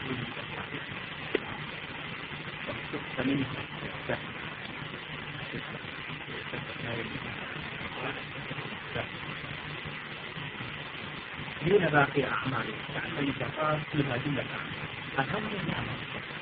دون باقي أعماله كأن الزكاة فيها جملة أهم من أعمال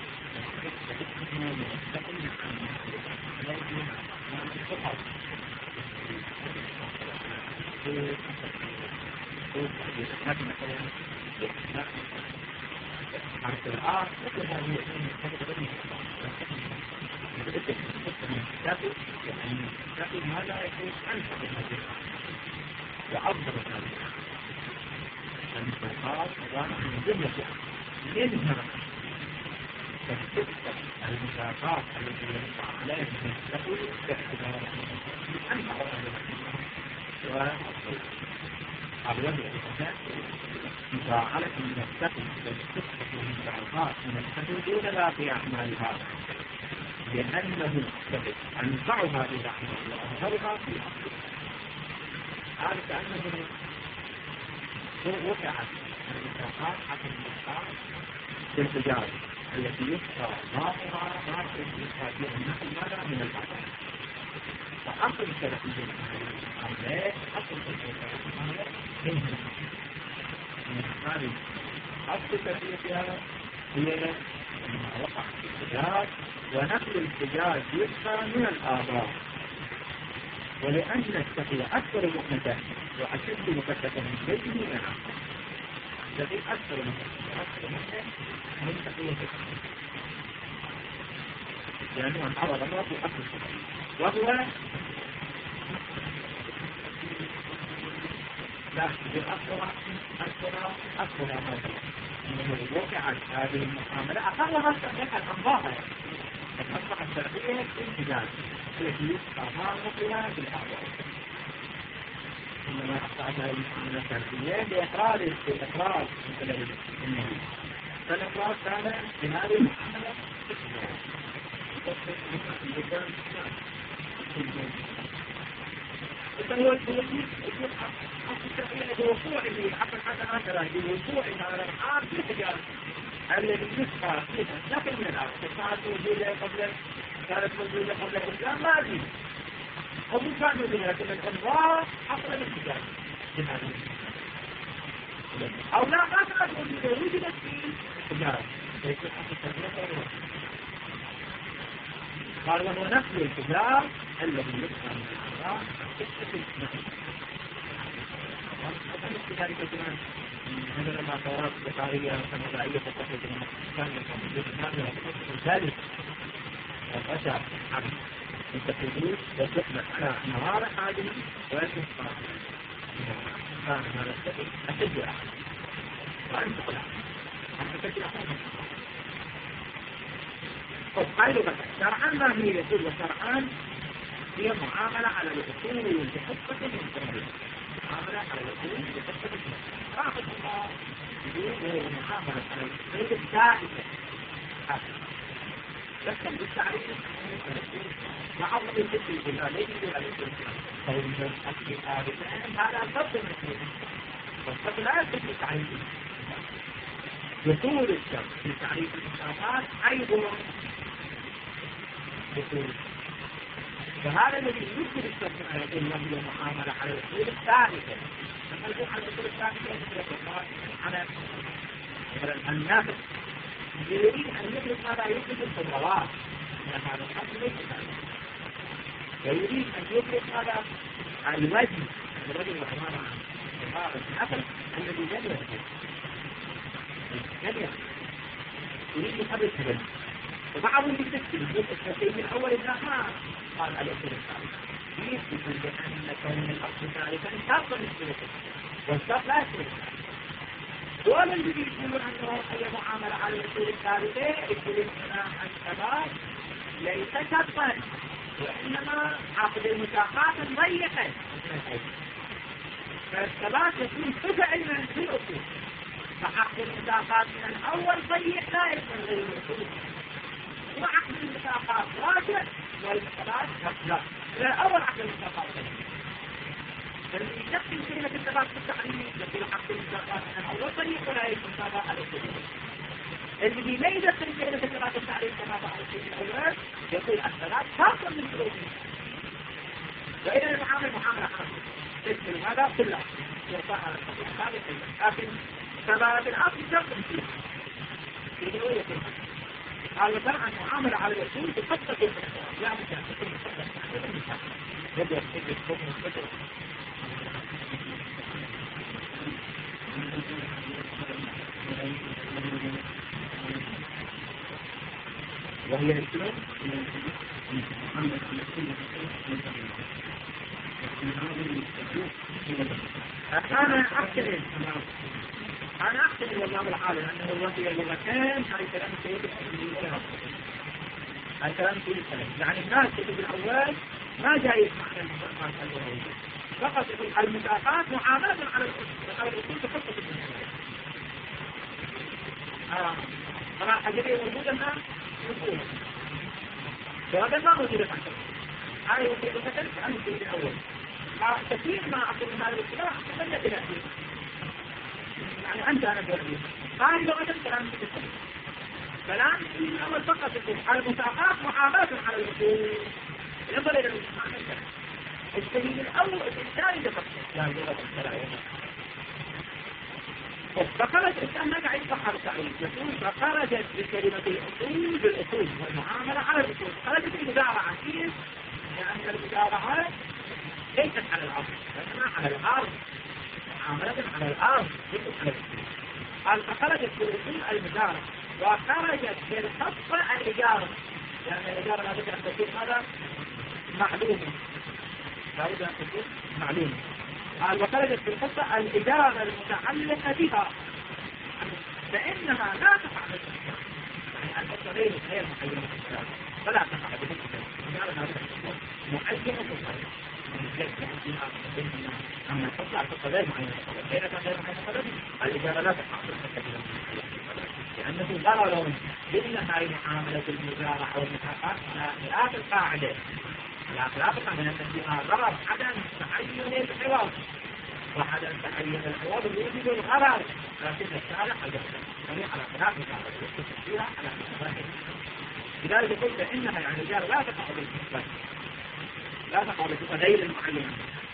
ما لا يكون أنفع وأفضل المنفعات وضعنا من جملة منها تستثبت المنفعات التي ينفع عليها من تقول باعتبار أنفع وعلى مفاعلة من التقل تستثبت المنفعات من التقل دون باقي أعمالها لأنه أنفعها إذا وأظهرها في أصل هذا كأنه وقعت الاتفاقات حتى الاتفاقات بالتجارب التي يبقى ظاهرة يبقى فيها النقل ماذا من البعض فأصل الثلاثية العمليات أصل الثلاثية منها من هذه أصل الثلاثية هي ما وقع في التجارب ونقل التجارب يبقى من الآباء ولأن التقي أكثر مؤنة وأشد مكتفا من بيته منها الذي أكثر مؤنة من تقية لأنه انعرض الله في أكثر وهو لا أكثر أنه وقعت هذه المعاملة أقلها استهلكها الأنظار أصبح الشرعية انتجاج التي يبقى ظاهرها بالأعضاء إنما أخطأتها المعاملة الشرعية بإقرار مثل النبي فالإقرار كان بهذه المعاملة إذن هو الشرعية بوقوعه حتى هكذا بوقوعه على الحال في التجارة الذي يسقى فيها نقل من الأرض كانت موجودة قبل الإسلام ما أدري قبل كان موجودة لكن الأنظار حصل الاتجاه أو لا ما كانت موجودة وجدت في التجارة فيكون حصل التجارة قال وهو نفس الاتجاه الذي يسقى من الأنظار يستفل ذلك كمان هذا لما صارت بطارية سمدائية تتخذ من المكان ذلك الغشاء حمد التفضيل وتحمل على نهار حاجم ويتنصر كان هذا السبب أشد أحد وأنت قلع أنت تجد أحد قيلوا بك شرعان ما هي يقول وشرعان هي معاملة على الأصول بحقة من التنبيه معاملة على الأصول بحقة من التنبيه راحت الله يقول معاملة على الأصول الثالثة لكن بالتعريف مع أفضل الفكر بالله ليس بالله فإن الكتاب هذا فرق من والفرق لا يكون بالتعريف دخول الشرط في تعريف الإنسانات أيضا دخول فهذا الذي يدخل الشرط على إلا هي المعاملة على الأصول الثالثة لما نقول على الأصول الثالثة على مثلا النفس يريد أن يدرك ماذا يدرك الخضروات من هذا الحد ليس ذلك ويريد أن يدرك ماذا الوجه والحمار عن الأكل الذي لم يدرك يريد قبل التبني وبعضهم يستكتب الجزء الثلاثين الأول إنها قال على الأصول الثالثة يثبت بأن كون الأصل ثالثا شرط للثلاثة والشرط لا يثبت ولا الذي يقولون أنه أي معاملة على الأصول الثالثة يقولون أن الشباب ليس شرطا وإنما عقد المساقات ضيقا فالشباب يكون فزع من الأصول فعقد المساقات من الأول ضيق لا يكون غير الأصول وعقد المساقات واجب والشباب لا الأول عقد المساقات فالذي يستخدم كلمة التباس في التعليم يقول عقد المساقات من الأول طريق ولا يكون تابع على الأصول اللي بيميز التنبيه لصفات التعريف كما فعل الشيء الأول يقول الثلاث خاصة من الثلاثين. وإذا المعامل معاملة خاصة تشمل هذا كله يرفع على الثلاث لكن ثبات الأصل شرط فيها في نوعية قال مثلا المعاملة على الأصول بخطة الأصول لا مشاكل يبدأ الحكم الفكر وهي الاسلام أنا أحسن والله العالم أنه الرجل اللغتين هاي كلام سيد هاي كلام سيد الكلام يعني الناس في الأول ما جاي معنى المساقات اللغوية فقط المساقات معاملة على الأصول بخطة المساقات طبعا حاجة موجودة الآن موجودة فهذا ما موجودة عنه هاي وكيلة مثل أنا في الأول كثير ما أقول من هذا الكلام تمنى بنأتي يعني أنت أنا جربي هاي لغة كلام في الكلام كلام في الأول فقط يقول المساقات معاملة على الأصول ينظر إلى المعنى الدليل الأول الثاني لفقط لا لغة الكلام فخرج الإنسان ما قاعد يفحر التعريف يقول فخرجت بكلمة الأصول بالأصول والمعاملة على الأصول خرجت المدارعة كيف؟ لأن المدارعة ليست على الأرض لأنها على الأرض معاملة على الأرض ليست على الأصول قال فخرجت بالأصول المدارعة وخرجت بالخطة الإجارة لأن الإجارة لا بد أن تكون هذا معلومة لا بد أن تكون معلومة قال وخرجت في الخطة الإجارة المتعلقة بها فإنها لا تقع بالإجارة يعني الخطة غير محينة بالإجارة فلا تقع بالإجارة الإجارة لا تقع محينة بالإجارة أما الخطة غير محينة بالإجارة غير محينة الإجارة لا تقع بالإجارة لأنه ضرر إنها معاملة المزارع أو المساقات على خلاف القاعدة على خلاف القاعدة لأن فيها ضرر عدم تعين الحوار وعدم تعين الحوار يوجد الغرر لكن الشارع الجميع على خلاف القاعدة فيها على خلاف لذلك يقول فإنها يعني الرجال لا تقع بالكفر لا تقع بالكفر غير المعينة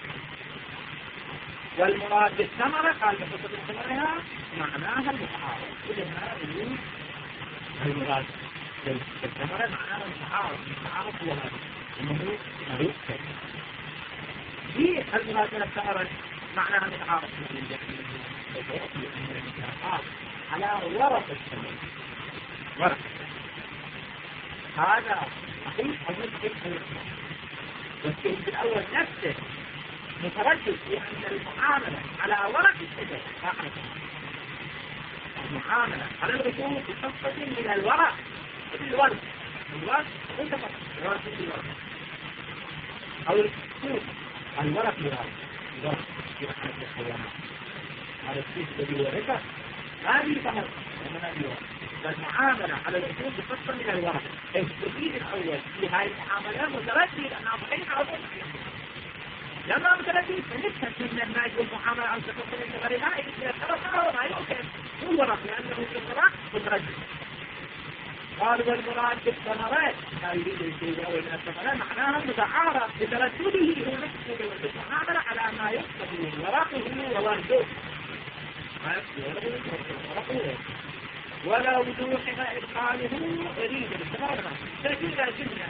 والمراد بالثمرة قال بخصوص ثمرها معناها المتعارض إذا المراد بالثمرة معناها المتعارض هو هذا إنه يؤكل في المراد من الثمرة معناها المتعارض على ورق الثمرة ورق هذا صحيح أو والشيء الأول نفسه متردد في أن المعاملة على ورق الشجر المعاملة على الرسوم بخطة من الورق الورق انت الورق أو الكتوب الورق الورق في أحد الحيوانات على السيس الذي ورثه هذه ثمرة ومن الورق فالمعاملة على الرسوم بخطة من الورق التدريب الأول في هذه المعاملة متردد أنها صحيحة أو لما متردد فنفهم من الناس والمعاملة عن تفصيل الغريبة إذا ترى ما يمكن هو ورق لأنه في الصراحة متردد قال والمراد بالثمرات ما يريد الشيء الأول من الثمرات معناها متعارض بتردده هو نفسه بالمعاملة على ما يقتضي ورقه وورده ما يقتضي ورقه ولا وضوح ما إدخاله يريد الثمرات لكن لا جملة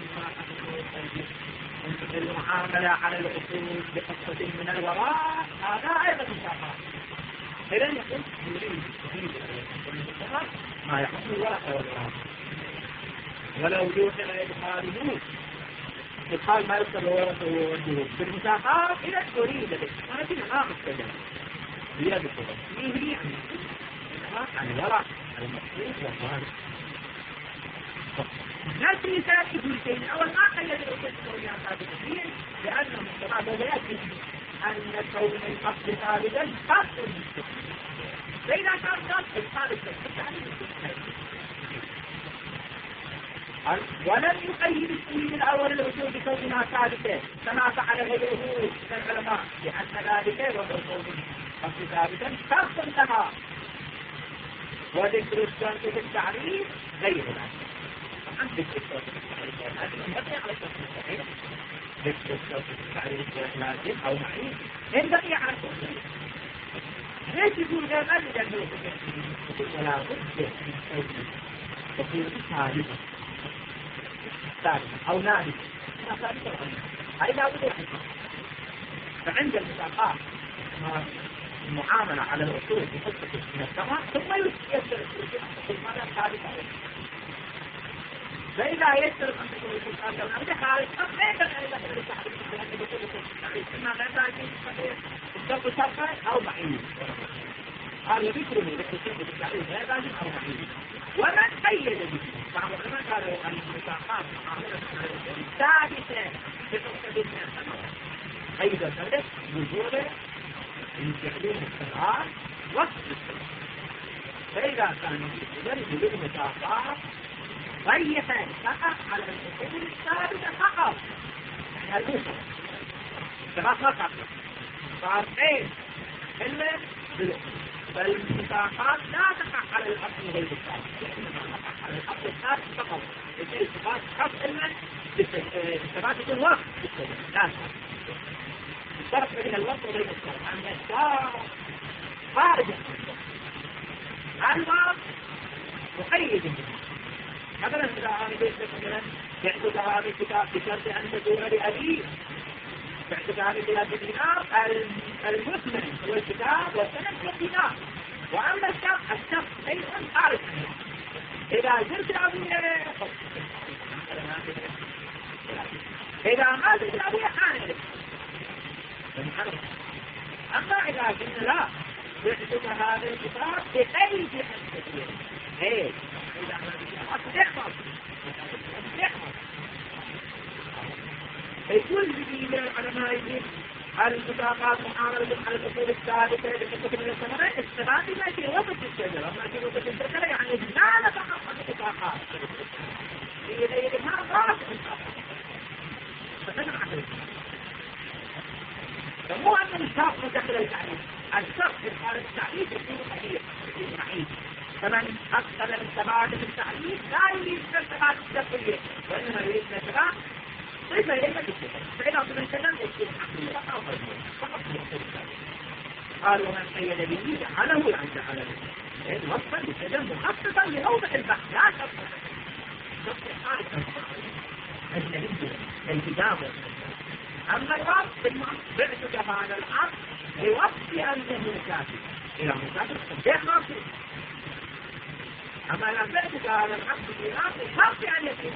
أن المعاملة على الأصول بقصة من الوراء هذا أيضا مشاقة إذن يقول يريد ما يحصل الورق والوراء ولا وجوه لا يدخاله إدخال ما يدخل الورق والوراء بالمشاقات إذا تريد ولكن ما مستجد زيادة الصورة هي عن الورق المقصود والوراء نفس مثال ابن سينا أول ما قيد الأصول السوريان ثابتين لأنه مستقاد ويأتي أن كون الأصل ثابتا خاص بالمستقيم فإذا كان خاص ثابتا ولم يقيد السنين الأول الأصول بكونها ثابتة كما فعل غيره من العلماء لأن ذلك وهو كون الأصل ثابتا خاص لها وذكر الشرط في التعريف غير لازم. عن ذكر الشرط في التعريف لازم ينبغي على الشرط الصحيح. ذكر الشرط في التعريف لازم أو معين ينبغي على الشرط الصحيح. ليش يقول غير لازم؟ لأنه ولا بد من شيء تكون ثابتا أو نادرا. هذه لا بد منها. فعند المساقات المعاملة على الأصول بحسب من السماء ثم يسر الأصول ماذا ثابت. فإذا يسر أن تكون الأصول ثابتة خارج فليس غير ذلك إما غير ذلك الشرط شرطا أو معين. هذا ذكرني ذكر الشرط بالتعريف غير ذلك أو معين. ومن قيد به بعض العلماء قالوا أن المساقات ثابتة بحسب من السماء قيد ذلك وجوده ينتقلون السرعات وقت السرعات. فإذا كان يجب بالمساقات ضيفا فقط على الأصول الثابتة فقط يعني الموسى فقط صار ايه إلا فالمساقات لا تقع على الأصل غير الثابت على الأصل الثابت فقط الاتفاق فقط إلا بثباتة الوقت لا الفرق بين الوقت وبين الشرط أن الشرط خارج الوقت مقيد به. مثلا إذا أنا قلت مثلا بعت هذا الكتاب بشرط أن تكون لأبي بعت هذا الكتاب بدينار المثمن هو الكتاب والسند بالدينار. وأما الشرط شيء خارج عنه. إذا زرت أبي إذا ما زرت أبي حانل. أما إذا قلنا لا بعتك هذا الكتاب بقيد التسويق إيه إذا أصدقهم يقول بديل العلماء يقول المساقات محاولة على الأصول الثابتة لحكة من الثمرة استفاد ما في وسط الشجرة ما في وسط الشجرة يعني لا نتحقق المساقات إذا ما ضاعت المساقات فنجمع عليك فمو أن الشرط مدخل التعريف. الشرط في حالة التعريف يكون صحيح يكون معين. فمن أدخل الثبات في التعريف لا يريد الثبات الداخلية وإنما يريد الثبات صفة يلمة الثبات. فإذا من كلام يكون حقيقة أو غيره. قال ومن قيد به جعله يعني جعله وصفا للسجن مخصصا لموضع البحث لا شرط حالة أجنبية التزام. أما الوقت بعتك هذا العقد لوقت أنه كافي إلى مسافر غير ناصر. أما إذا بعتك هذا العقد لوقت أن يكون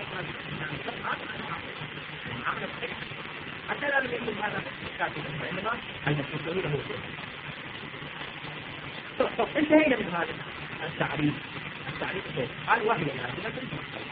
حتى لا يكون هذا كافي فإنما المفروض له انتهينا من هذا التعريف. التعريف قال وهي لازمة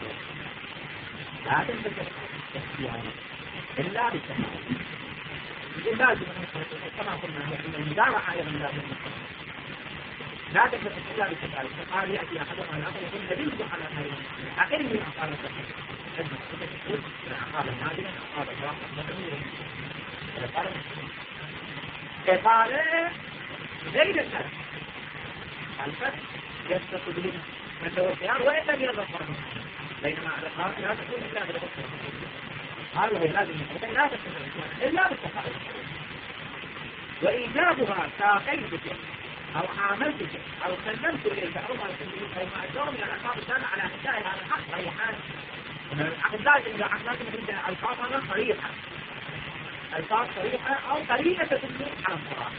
لا تنتهي اختيارا إلا بالتفاعل. لازم كما قلنا أن المدارعة أيضا لازم لا تنتهي إلا بالتفاعل. فقال يأتي أحدهم الآخر يقول دليل على هذا أقل من أقال التفاعل أقال النادرة أقال الراحة قال زيد السلام الفتح يستطيع به من توسيان وإن لم يظهر بينما الأقال لا تكون إلا بالتفاعل. هذا لازم يكون لا تكون إلا بالتفاعل. وإيجابها كقيدك أو عاملتك أو سلمت إليك أو ما أدور من الألفاظ الدالة على أداء هذا الحق أي حال. العقد لازم إذا عقد لازم يكون ألفاظنا صريحة ألفاظ صريحة أو قرينة تدل على الصراحة.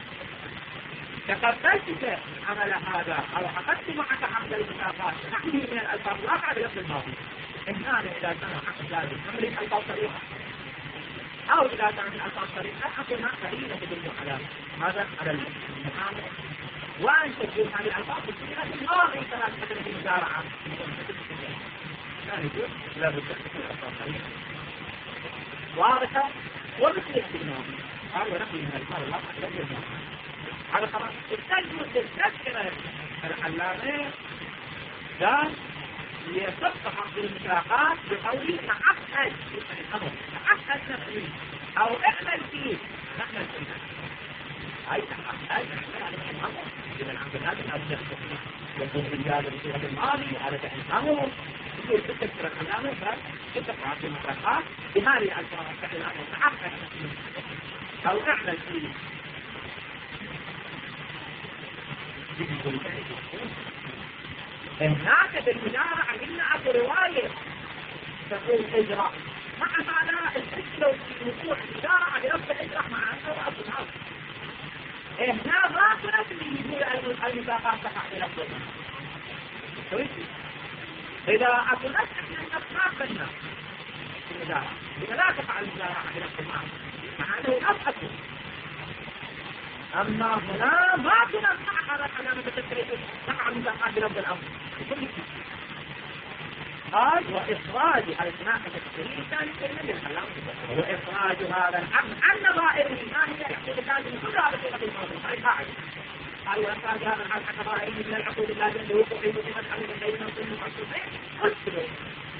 تقبلتك عمل هذا أو عقدت معك عقد المساقات نحن من الألفاظ الواقعة بلفظ الماضي. إن هذا إذا كان عقد لازم نملك ألفاظ صريحة أو إذا كانت الألفاظ صريحة حكمها قرينة تدل على هذا على المعاملة. وأن تكون هذه الألفاظ بصيغة الماضي كما تحدث في المزارعة لا يجوز لا بد أن تكون الألفاظ صريحة واضحة ومثل الاستثناء. قال ونقل من الألفاظ الواقعة بلفظ الماضي. هذا خلاص تذكر العلامة قال ليصف حق المساقات بقوله تعقد الأمر تعقد نفسه أو اعمل فيه نعمل فيه أي تعقد الأمر لمن عبد الله الأبدأ يكون الإجابة بصيغة الماضي على فعل الأمر يقول تكسر الأمر فتقع في المطلقات بهذه الألفاظ فعل الأمر تعقد أو اعمل فيه هناك بالمجارعة قلنا أكو رواية تقول إجراء مع هذا الفكر في وقوع المجارعة بنفس الإجراء مع أنه أبو الأرض هنا ما اللي يقول المساقات تقع بنفس الإجراء إذا أكو نفس الأسماء فلنا في المجارعة إذا لا تقع المجارعة بنفس المعنى مع أنه نفس أكو أما هنا ما كنا نصحح هذا الكلام التشريعي نقع المساقات بنفس الأمر قال وإخراج الأسماء التشريعية ثاني كلمة للكلام وإخراج هذا الحكم عن نظائره ما هي الاحتجاجات من كل هذا الشيء الموضوع هذه قاعدة قال وإخراج هذا الحكم عن نظائره من العقود اللازم لوقوعه في مسألة بين نص المخصصين قلت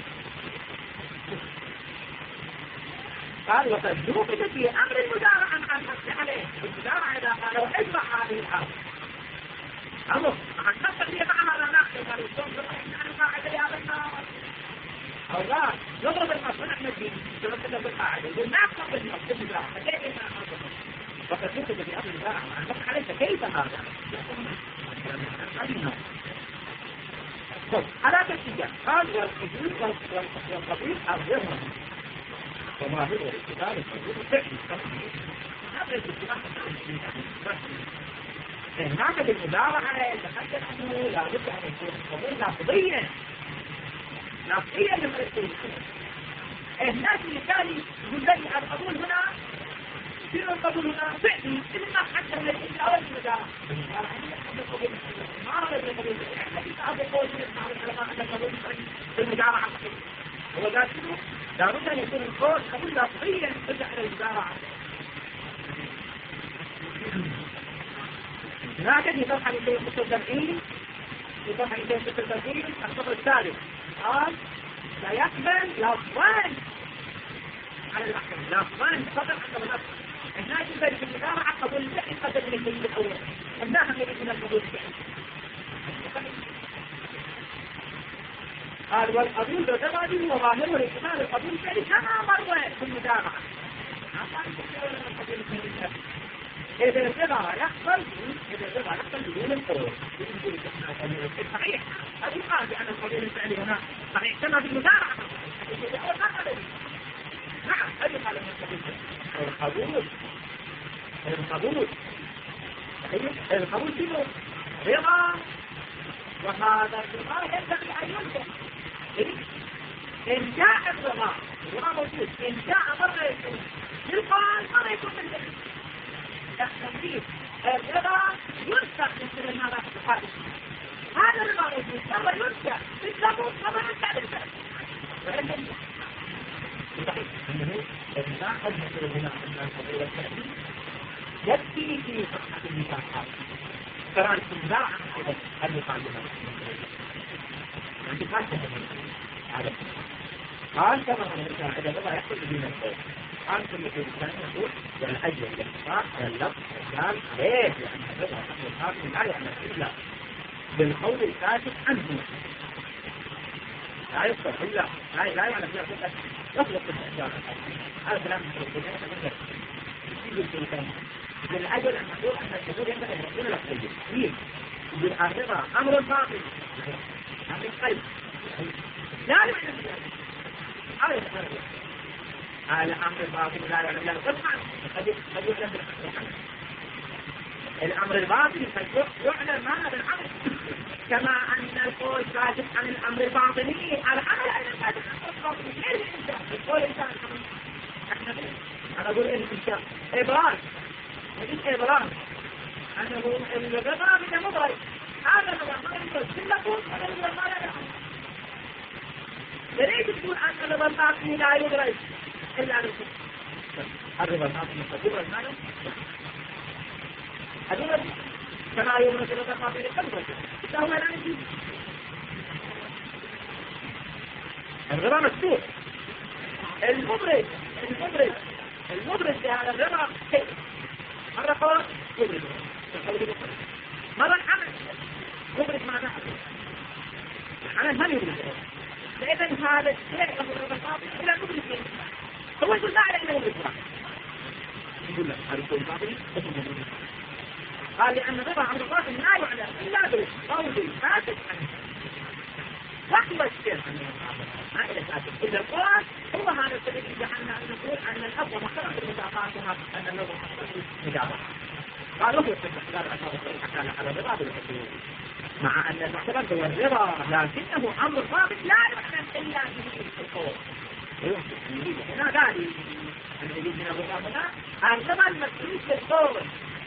قال وقد وقفت في أمر المدارعة عن نفسه عليه المدارعة إذا قالوا اجمع هذه الحالة أمر عن نفسه هي مع هذا ناخذ قالوا تنظر عن القاعدة لهذا النار أو لا نضرب النص ونحن الدين تمثل بالقاعدة يقول ناخذ بالنص بالمدارعة فكيف ناخذ وقد وقفت في أمر المدارعة عن نفسه عليه فكيف هذا على كالتجاه قال والحدود والقبيل الظهر وما هو الاعتبار الحدود الفعلي هذا الاعتبار هناك بالمدارعة يتحدث أنه لا بد أن يكون القبول لفظيا للرسول الناس اللي كانوا يقول لي القبول هنا يصير القبول هنا فعلي إنما حتى من الإنسان المدارعة ما هذا القبول هذا يقول بالمدارعة هو قال شنو؟ لابد أن يكون القول قبول لفظيا ترجع إلى المدارعة هناك في صفحة 276 في صفحة 276 الصفحة الثالث قال لا يقبل لفظان على الأحكام لفظان فقط حسب الأصل هناك يقبل في المدارعة قبول الفعل قبل من الدليل الأول هناك يريد من القبول الفعل قال والقبول بالرغبة وظاهره الاحتمال القبول الفعل كما مر في المدارعة إذا الرضا يحصل بدون القول صحيح هذه قال بأن القبول الفعلي هنا صحيح كما في المدارعة نعم هذه قال القبول شنو رضا وهذا الرضا ينبغي أن ينبغي إن جاء الرضا موجود إن جاء مرة يكون بالقال مرة يكون بالفعل التنفيذ الرضا ينسخ من هذا الحادث هذا الرضا موجود مرة ينسخ بالضبط مرة ينسخ بالفعل صحيح أنه الرضا قد يصير هنا عندنا القبول الفعلي يكفي في صحة المساحات ترى المدارعة هل يقال بها عندي خاصة هذا قال كما هو إذا الرضا يحصل بدون القول قال كل شيء الثاني يقول والأجل الاختصار على اللفظ قال ليه لأن الرضا يحصل الحاكم لا يعمل إلا بالقول الكاشف عنه لا يصل إلا لا يعلم يطلق الإحجار هذا كلام الشرطيين يقول الثاني بالأجل أن نقول أن الشهور ينبغي أن يكون لفظيا ليه؟ بالرضا أمر باطل أمر القلب لا يعلم هذا يتفرق على أمر الباطل لا يعلم له قطعا قد يعلم بالحق الأمر الباطل قد يعلم معنى بالعمل كما أن القول كاشف عن الأمر الباطني العمل أيضا كاشف عن الأمر الباطني ليس الإنسان القول الإنسان أنا أقول الإنسان إبراز هذه إبراز أنا أقول الرضا من المضرب هذا الرضا ما يمكن كلكم هذا الرضا ما لا يعلم ليش تقول أن الرضا الباطني لا يدرج إلا بالكفر الرضا الباطني قد يدرج ماذا؟ هذا كما يدرج الرضا الباطني قد يدرج هو لا نجيب الرضا مكتوب المبرز لهذا الرضا كيف؟ مرة قول مبرز مرة الحمل مبرز معناه العمل ما يدرك فإذا هذا الشيء له الرباط إلى مدرك هو يقول لا على أنه يدرك يقول لك هذا يكون باطل قال لأن الربا عن الباطل لا يعلم إلا بالقول فاسد عنه وحوى الشيء ما إلى فاسد إذا القرآن هو هذا السبب يجعلنا أن نقول أن الأفضل مخلص المساقات أن اللغة مخلص مجابة قالوا هو السبب لا أشار على الربا بالحكومة مع أن المعتبر هو الرضا لكنه أمر ضابط لا يعلم إلا به القول هنا قال أن يجب من الرضا هنا أن كمان مسؤولية القول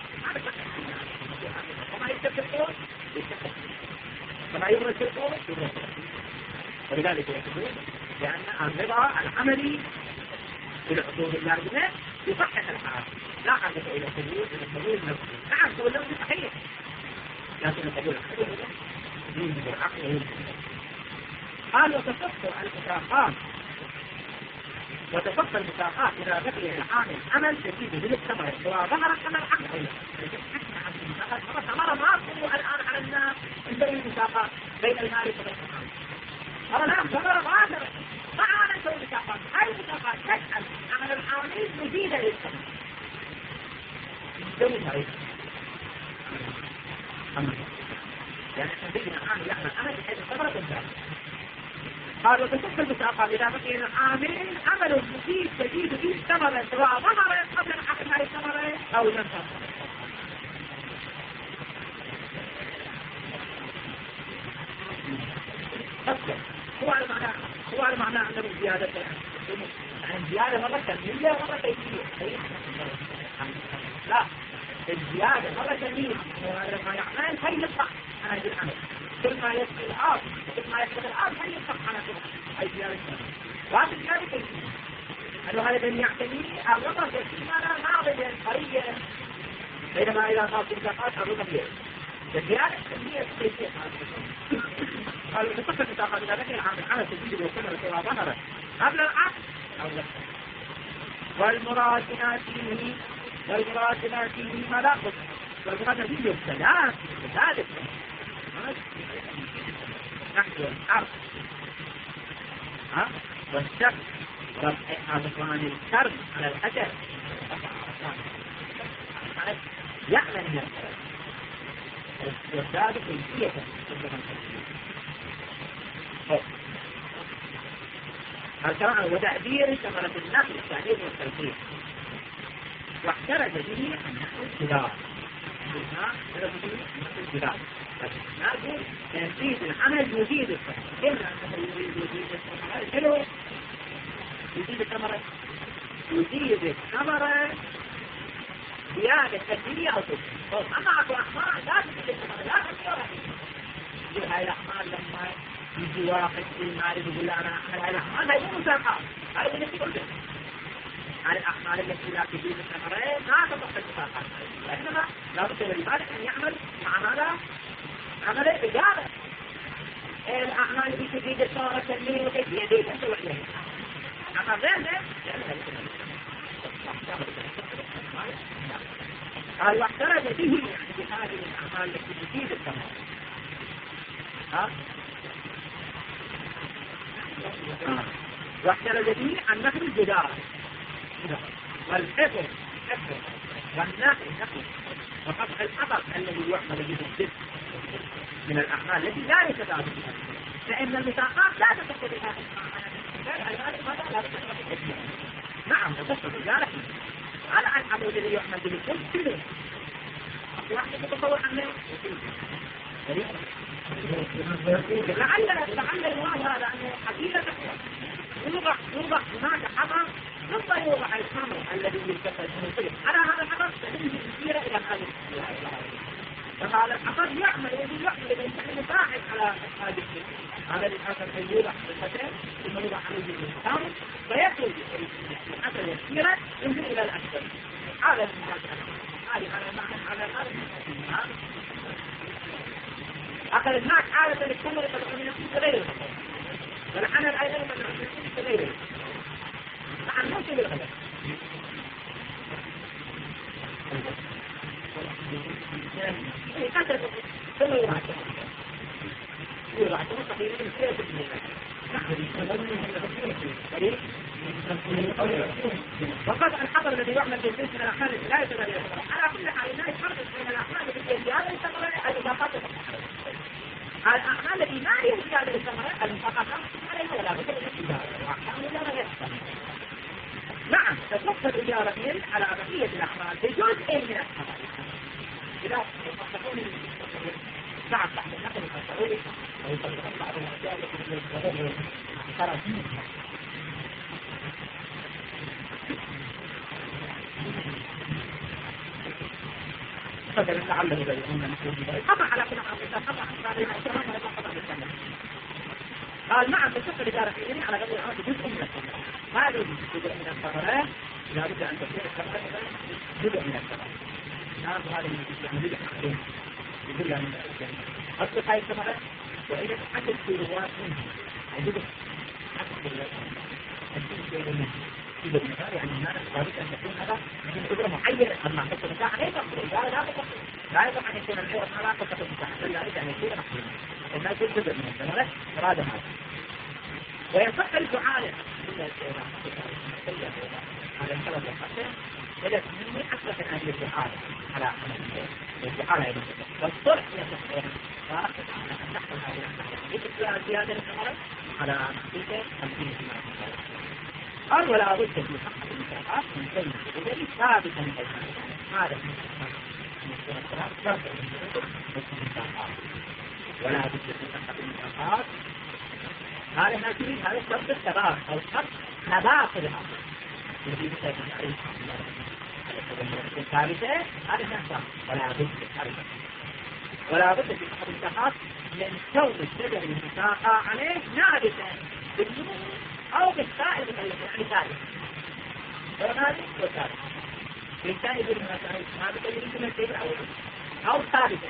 وما يكتب القول وما يبرز القول ولذلك يقول لأن الرضا العملي في العقود اللازمة يصحح الحال لا حاجة إلى الحدود نفسه نعم هو اللفظ صحيح لكن الحدود دين بالعقل قال وتصف المساقات إذا بقي العامل عمل تزيد بالثمرة سواء ظهر الثمر عقل ثمرة ما أصبحوا الآن على الناس بين المساقات بين المالك وبين العامل أرى نعم ثمرة ظاهرة ما عمل سوى المساقات هاي المساقات تجعل عمل العامل مزيدا للثمر يسوي هاي يعني سيدنا العامل يعمل عمل بحيث الثمرة تنزل قال وتصف المساقات إذا بقي العامل عمل مزيد تزيد فيه الثمرة سواء ظهر قبل عقد هاي الثمرة أو لم تظهر هو على معنى أنه زيادة يعني الزيادة مرة كمية مرة كيفية لا الزيادة مرة كمية لما يعمل هي يصح عن هذه العمل كل ما يسبق الآب هي يصح عن هذه الزيادة وهذه الزيادة كيفية أنه هذا من يعتني الرضا كثيرا ناظرا قريبا بينما إذا صار في الزقات الرضا بيه الزيادة كمية كيفية قالوا تصف المساقات إذا بقي العمل تزيد بالثمرة سواء ظهرت قبل العقد أو لا والمراد فيه ما لا بد والمراد فيه السلام ذلك نحن الحرب والشك رفع عن الكرب على الحجر يعمل من الكرب والذلك كيفية الكرام وتعبير ثمرة النقل التعليم والتلقين واحترز به النقل الجدار نقول تنفيذ العمل يزيد الثمرة إما أنه يزيد الثمرة زيادة تكمية أو تكمية أما أكو أحمال لا تزيد الثمرة لا تزيد هاي الأحمال لما يجي واحد في المعرض يقول له أنا أحمل هاي الأحمال هاي مو مساقات هاي اللي نقول له عن الأحمال التي لا تزيد الثمرة ما تضح المساقات إنما لا بد لذلك أن يعمل مع ماذا؟ عمل إجابة الأعمال التي تزيد الثمرة تنمية وكيفية دي تسوي عليها أما غير ذلك قال واحترز به بهذه الأعمال التي تزيد الثمرة واحترز به عن نقل الجدار والحفظ والنقل وقطع الحطب الذي يعمل به الجد من الأعمال التي لا يتداول بها فإن المساقات لا تتصل بها نعم تتصل بها على العمل الذي يعمل به الجد كله واحد يتصور عنه لعل المراد هذا أنه حقيقة يوضع هناك حطب ثم يوضع الخمر الذي يلتقى المنطق على هذا الحطب تنجي كثيرة إلى هذه فهذا الحطب يعمل إذا ينتهي مساعد على هذه هذا الحطب يوضع بالفتاة ثم يوضع عليه الخمر فيصل الحطب الكثيرة ينزل إلى الأكثر هذا أخذ الماء عادة للتمر فالعمل غيره والحمل أيضا من غيره نعم ممكن بالغلط ثم يراجع يقول راح تكون تقريبا 3%. وقد الحظر الذي يعمل بالجنس من الأعمال لا يتبع على كل حال لا يفرق بين الأعمال التي هذا الثمرة المساقات الأعمال التي ما يهدي هذه الثمرة المساقات عليها ولا بد من الإجارة وأحكام الإجارة يحصل. نعم تصف الإجارة على بقية الأعمال بجزء من الثمرة. إذا تكون صعب تحت النقل التصوري أو يطبقون بعض الأشياء التي ترى فقد لعله يبيعون طبعا على كل حال طبعا قال نعم تصف الإدارة فيه على قدر العمل جزء من الثمرة. هذا جزء من الثمرة لا بد أن تكون الثمرة جزء من الثمرة. نعم هذا جزء يدل على أصل هاي الثمرة وإذا حدث في رواية منه جزء في المثال يعني الناس لابد أن يكون هذا من قدرة معينة. أما حتى المساحة ليس الإدارة لا يجب أن يكون الحوار على قصة المساحة بل لابد أن يكون محدودا. الناس جزء من الثمرة أراد هذا. ويصح الدعاء على السبب الخاصة إذا مني أكثر من الدعاء على الدعاء أيضا والصلح يصح نحن هذه زيادة الثمرة على نحن 50 قال ولا بد في حق المساحات من كلمة الإذن ثابتا من هذا ولا بد في حق المساحات هذا ما تريد هذا شرط الثبات أو شرط ثبات الأصل الذي يسمى الثابتة هذا ما ولا بد في حق المساحات من كون الشجر المساحة عليه نابتا بالنمو أو بالسائل يعني ثابت. فهذا هو ثابت. بالتالي يقول مثلا ثابت يمكن الشيء أو ثابت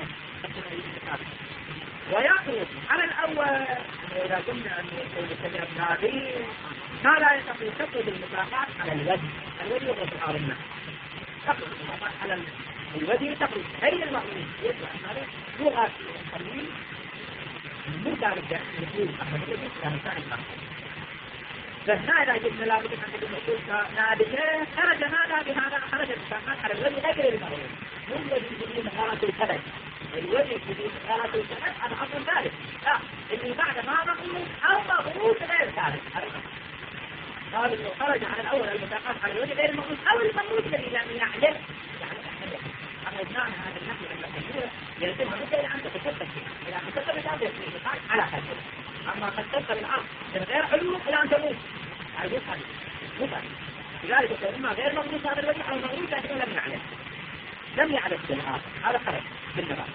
ويأخذ على الأول إذا قلنا أن يكون الشجر ثابت ما لا يتقي المساحات على الوجه يغلق الأرض الناس تقل المساحات على الوجه تقل أي المغرب يطلع هذا مو غاسي القليل مو ثابت يقول أحمد كان ثابت فهنا إذا جبنا لابد أن تكون مشروطة نابتة خرج هذا بهذا خرج المساحات على الوجه غير المغرب مو الوجه يجب مغارة الكبد الوجه يجب مغارة الكبد هذا أصل ثالث لا اللي بعد ما مغروب أو مغروب غير ثالث قال إنه خرج على الأول المساحات على الوجه غير المغروب أو المغروب الذي لم يعلم أخذناه هذا النحو المحدود يلزمها مثل أن تتكتب إذا تكتب الأرض على خلفه أما قد تبقى بالعرض من غير علوم إلى أن تموت هذا مفعل لذلك إما غير مغروس هذا الوجه أو مغروس لكنه لم يعرف بالعرض هذا خرج بالنبات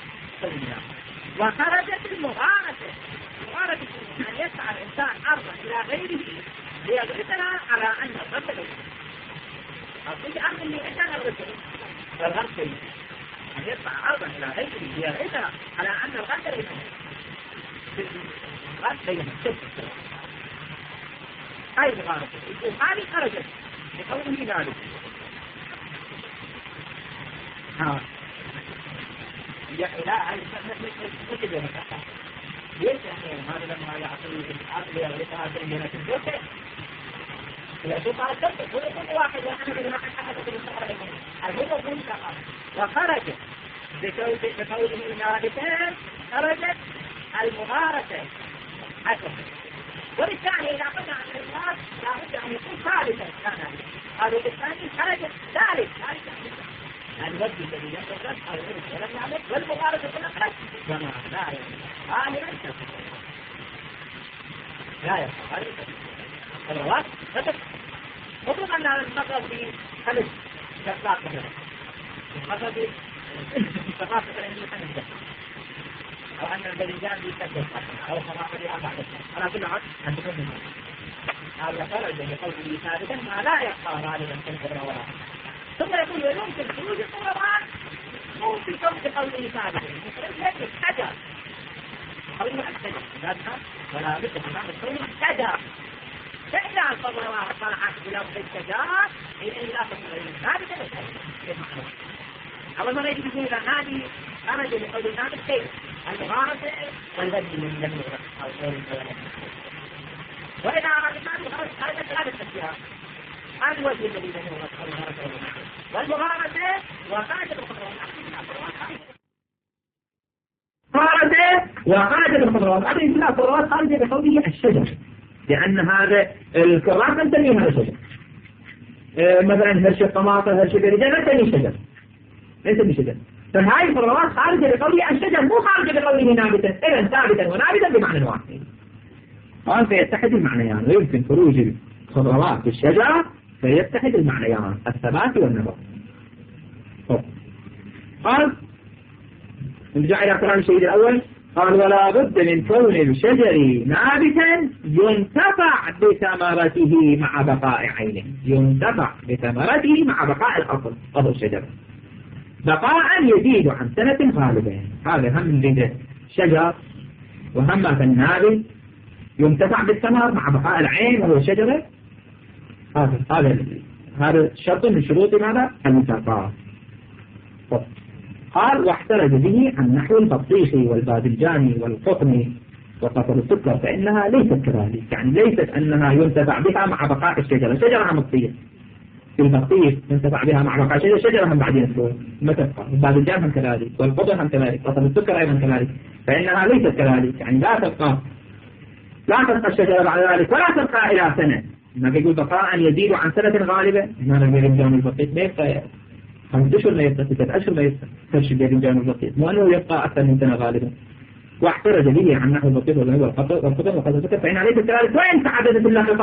وخرجت المغارسة أن يسعى الإنسان عرضا إلى غيره ليغرسها على أن الغرب أصيب عرض اللي إنسان الغرسل والغرسل أن يسعى عرضا إلى غيره ليغرسها على أن الغرسل هاي الغارة هذه خرجت لقوله ذلك لا هاي مكتب المساحة ليش يعني هذا لما يعطي العقل يغلقها في الجنة الجوكة يشوف على السبب كل واحد يحمل لما حدث المساحة الهدى في المساحة وخرجت بقوله نابتان خرجت المغارسة حسن وبالتالي إذا قلنا عن الإخلاص لابد أن يكون ثالثا هذا بالثاني خرج ثالث الوجه الذي ينقص أو يرد ولم يعمل والمغارسة كلها خرج جماعة لا يفعل لا يفعل الرواس فتك مطلق أن المغرب في خلج شرطات مثلا المغرب في شرطات مثلا يمكن أو أن البلدان يكتب أو صراحة لأربع على كل عرض أن تكون منه هذا خرج لقوله ثابتا ما لا يبقى غالبا في القرآن ثم يقول يمكن خروج القرآن ممكن كون قوله ثابتا مثل حجر قوله الحجر ذاتها ولا بد من معنى قوله حجر فإذا القرآن صنعت بلفظ الشجار إذن لا تكون ثابتا أول مرة يجب يقول هذه خرج لقوله ثابت كيف المغارسة والبدء من لم يغرس أو غير البيانات. وإذا أردنا أن يغرس هذا ثلاثة تفسيرات. هذا الوجه الذي لم يغرس أو الغرس أو والمغارسة وخارج الخضروات وخارج الخضروات أعطي مثل الخضروات خارجة بقوله الشجر، لأن هذا الكرات نسميه هذا الشجر. مثلا هرش الطماطم هرش البرجان نسميه شجر، ليس بشجر. فهذه الخضروات خارجة بقوله الشجر، مو خارجة بقوله نابتا. إذا ثابتا ونابتا بمعنى واحد. قال فيتحد المعنيان، ويمكن خروج الخضروات بالشجر فيتحد المعنيان الثبات والنبات. قال نرجع إلى كلام الشهيد الأول. قال ولا بد من كون الشجر نابتا ينتفع بثمرته مع بقاء عينه، ينتفع بثمرته مع بقاء الأصل أصل الشجر بقاء يزيد عن سنة غالبا. هذا هم من الشجر وهم في النابت ينتفع بالثمر مع بقاء العين وهو الشجرة. هذا شرط من شروط ماذا؟ المساقات. قال واحترز به عن نحو البطيخ والباذنجان والقطن وقطر السكر، فإنها ليست كذلك، يعني ليست أنها ينتفع بها مع بقاء الشجرة. الشجرة هم تصير في البطيخ ينتفع بها مع بقاء الشجرة، الشجرة هم بعدين تكون ما تبقى. الباذنجان هم كذلك والقطن هم كذلك، قطر السكر أيضا كذلك، فإنها ليست كذلك، يعني لا تبقى الشجرة بعد ذلك ولا تبقى إلى سنة. ما يقول بقاء يزيد عن سنة غالبا، هنا الباذنجان البطيخ ما يبقى 5 أشهر، ما يبقى 6 أشهر، ما يبقى فرش الباذنجان البطيخ، مو أنه يبقى أكثر من سنة غالبا. واحترز به عن نحو البطيخ والقطن وقطر السكر، فإنها ليست كذلك. وإن تعددت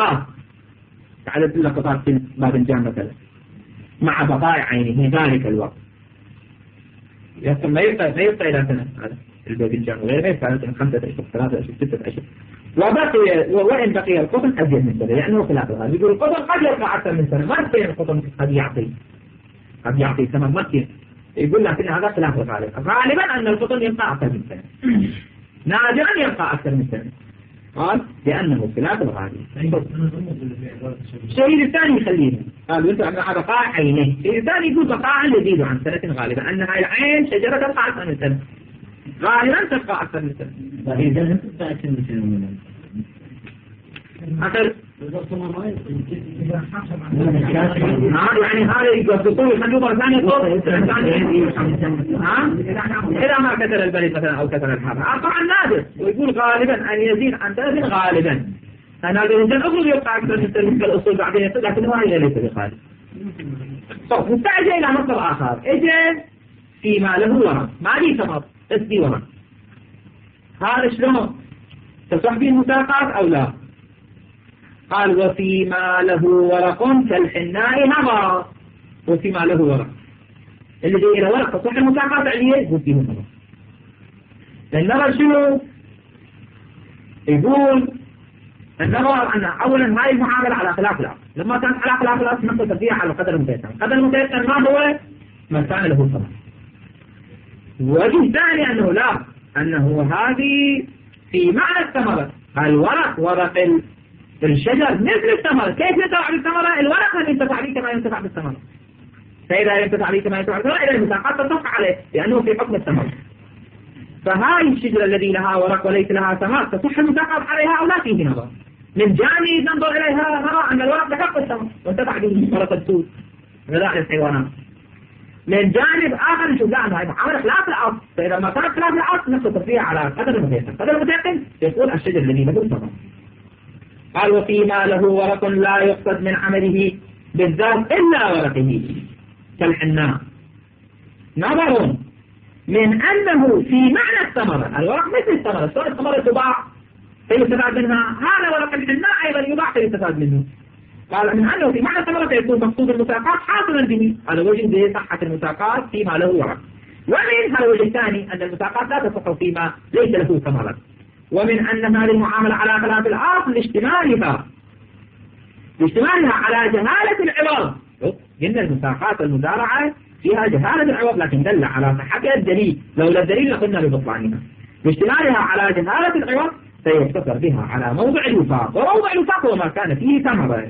اللقطات في الباذنجان مثلا مع بقاء عينه ذلك الوقت، ما يبقى إلى سنة هذا الباذنجان، وغير ما يبقى 5 أشهر 3 أشهر 6 أشهر. وإن بقي القطن أزيد من سنة، لأنه خلاف هذا. يقول القطن قد يبقى أكثر من سنة، ما يصير القطن قد يعطي ثمن مرتين. يقول لكن هذا خلاف غالبا أن القطن يبقى أكثر من سنة، نادرا يبقى أكثر من سنة. قال لأنه خلاف الغالب. الشيء الثاني يخلينا قال وانت أن بقاء عينه. الشيء الثاني يقول بقاء يزيد عن سنة غالبا، أن هاي العين شجرة تبقى أكثر من سنة، غالبا تبقى أكثر من سنة. إذا تبقى أكثر من سنة أكثر يعني هذا يقصدون خلوه ثاني إذا ما كثر البريد مثلا أو كثر الحر طبعا نادر. ويقول غالبا أن يزيد عن 3 غالبا، أنا هذا الإنسان أفضل يبقى أكثر من سنة الأصول بعدين يصل، لكن هو ليس بغالب. طب نستعجل إلى مصدر آخر. إجل فيما له ورق، ما لي ثمر بس دي ورق، هذا شلون تصح به المساقات أو لا؟ قال وفيما له ورق كالحناء نظر. وفيما له ورق اللي جاي له ورق تصح المساقات عليه وفيه نظر. النظر شنو؟ يقول النظر أن أولا هاي المعاملة على خلاف الأصل. لما كانت على خلاف الأصل نقصد فيها على قدر المتيسر. قدر المتيسر ما هو؟ ما كان له ثمر. وجه ثاني أنه لا، أنه هذه في معنى الثمرة. الورق ورق الشجر مثل الثمرة. كيف ينتفع بالثمرة؟ الورق لم ينتفع به كما ينتفع بالثمرة. فإذا ينتفع به كما ينتفع بالثمرة إذا المساقات تصح عليه لأنه في حكم الثمرة. فهاي الشجرة الذي لها ورق وليس لها ثمر تصح المساقات عليها أو لا؟ فيه نظر. من جانب ننظر إليها نرى أن الورق لحق الثمر وانتفع به ورق السود غذاء الحيوانات. من جانب آخر نشوف لا أنه عمل خلاف الأصل. فإذا ما كان خلاف الأصل نقصد فيها على قدر المتيسر. قدر المتيسر يقول الشجر الذي له ثمر. قال وفيما له ورق لا يقصد من عمله بالذات إلا ورقه كالحناء نظر من أنه في معنى الثمرة. الورق مثل الثمرة، سواء الثمرة تباع فيستفاد منها، هذا ورق الحناء أيضا يباع فيستفاد منه. قال من أنه في معنى الثمرة فيكون مقصود المساقات حاصلا به. هذا وجه به صحة المساقات فيما له ورق. ومن هذا الوجه الثاني أن المساقات لا تصح فيما ليس له ثمرة. ومن أن هذه المعاملة على خلاف الأصل لاشتمالها على جهالة العوض. قلنا المساقات المزارعة فيها جهالة العوض، لكن دل على صحتها الدليل، لولا الدليل لقلنا ببطلانها. لاشتمالها على جهالة العوض فيقتصر بها على موضع الوفاق، وموضع الوفاق هو ما كان فيه ثمرة.